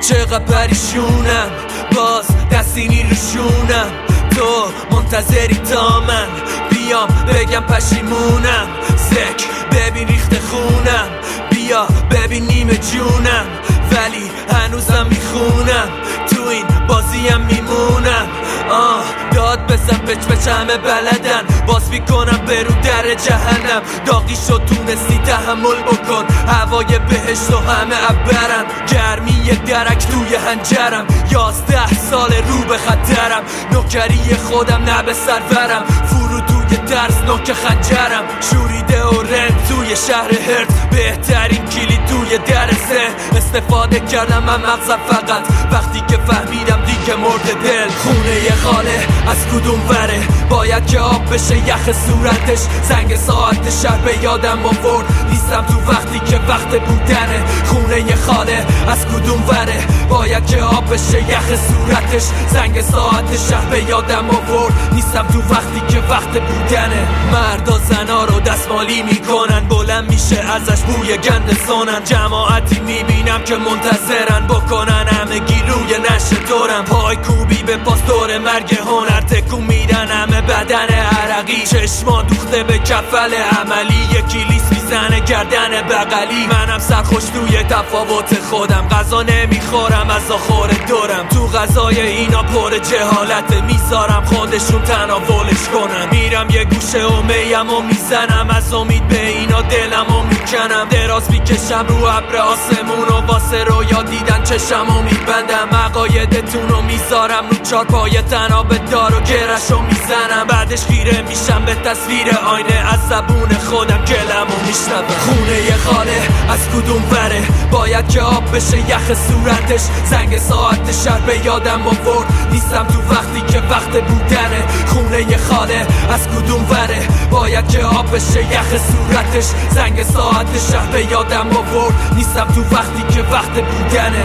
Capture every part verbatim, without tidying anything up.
چقدر پریشونم باز دستینی روشونم، تو منتظری تا من بیام بگم پشیمونم. سک ببین ریخت خونم، بیا ببین نیمه جونم، ولی هنوزم میخونم، تو این بازیم میمونم. آه داد بزن پچ پچ همه بلدن، باز میکنم برو در جهنم. داغی شد تونستی تحمل بکن، هوای بهشت و همه عبرن، گرمی درک توی هنجرم، یازده سال رو به خطرم، نوکری خودم نه به سرورم، فرو توی درس نوک خنجرم، شوریده و رند توی شهر هرت، بهترین کلید توی درسه. استفاده کردم من مغزم فقط وقتی که فهمیدم دیگه مرد دل. خونه خاله از کدوم وره، باید که آب بشه یخ صورتش، زنگ ساعت شهر به یادم آورد نیستم تو وقتی که وقت بودنه. خونه خاله از کدوم وره، باید که آب بشه یخ صورتش، زنگ ساعت شهر به یادم آورد نیستم تو وقتی که وقت بودنه. مردا زنا رو دستمالی میکنن، بلند میشه ازش بوی گند سونن، جماعتی میبینم که منتظرن بکنن همه گیروی نشه دورم، پای کوبی به پاس دور مرگ هنر تکون میدن همه بدن عرقی، چشما دوخته به کفل عملی، یکی لیس میزنه گردن بغلی، منم سرخوش توی تفاوت خودم، غذا نمیخورم از آخور دورم، تو غذای اینا پر جهالت، میذارم خودشون تناولش کنم، میرم یه گوشه و میم و میزنم، از امید به اینا دلم و میکنم، دراز میکشم رو ابر آسمون و واسه رویا دیدن چشم و میبندم، عقایدتون رو میذارم رو چار پای تناب دار و گرش رو میزنم، بعدش خیره میشم به تصویر آینه، از زبون خودم گلم و میشنوم. خونه خاله از کدوم وره، باید که آب بشه یخ صورتش، زنگ ساعت شهر به یادم آورد نیستم تو وقتی که وقت بودنه. خونه خاله از کدوم وره، باید که آب بشه یخ صورتش، زنگ ساعت شهر به یادم آورد نیستم تو وقتی که وقت بودنه.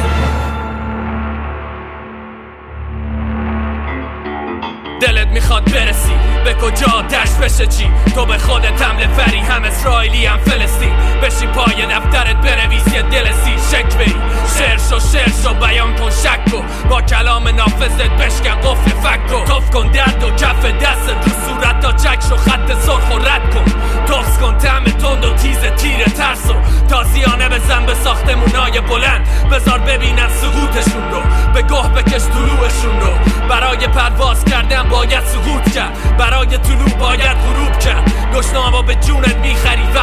دلت میخواد برسی به کجا دشت بشه چی، تو به خودت حمله وری، هم اسرائیلی هم فلسطین، بشی پای دفترت بنویس یه دل سی شک بری، شعر شو شعر شو بیان کن شک کن، با کلام نافذت بشکن قفل فک کن، توف کن درد و کف دستت رو صورت تا چک شو، خط سرخ و رد کن، توفز کن طعم تند و تیز تیر ترسو، تازیانه بزن به ساختمونای بلند، بذار ببینن سقوطشون رو، به گوه بکش طلوعشون رو، برای پرواز کردن باید سقوط کرد، برای طلوع باید غروب کرد، گشنه‌ها به جونت میخری